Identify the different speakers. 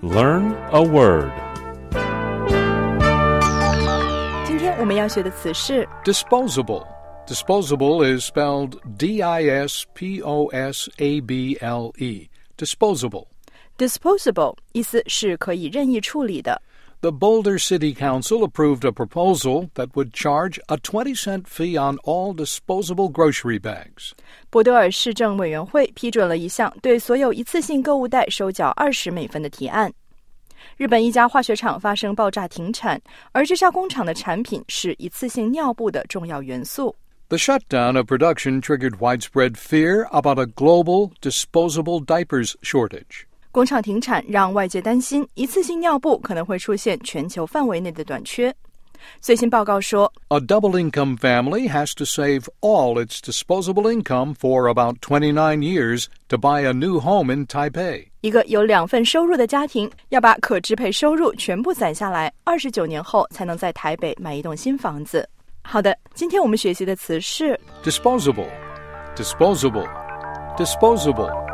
Speaker 1: Learn a word.
Speaker 2: 今天我们要学的词是
Speaker 3: Disposable. Disposable is spelled D-I-S-P-O-S-A-B-L-E. Disposable.
Speaker 2: disposable 意思是可以任意处理的。
Speaker 3: The Boulder City Council approved a proposal that would charge a 20-cent fee on all disposable grocery bags.
Speaker 2: 波德尔市政委员会批准了一项对所有一次性购物袋收缴20美分的提案。日本一家化学厂发生爆炸停产，而这家工厂的产品是一次性尿布的重要元素。
Speaker 3: The shutdown of production triggered widespread fear about a global disposable diapers shortage.
Speaker 2: 工厂停产让外界担心一次性尿布可能会出现全球范围内的短缺。最新报告说
Speaker 3: A double-income family has to save all its disposable income for about 29 years to buy a new home in Taipei.
Speaker 2: 一个有2份收入的家庭要把可支配收入全部攒下来，29年后才能在台北买一栋新房子。好的，今天我们学习的词是
Speaker 3: Disposable. Disposable. Disposable.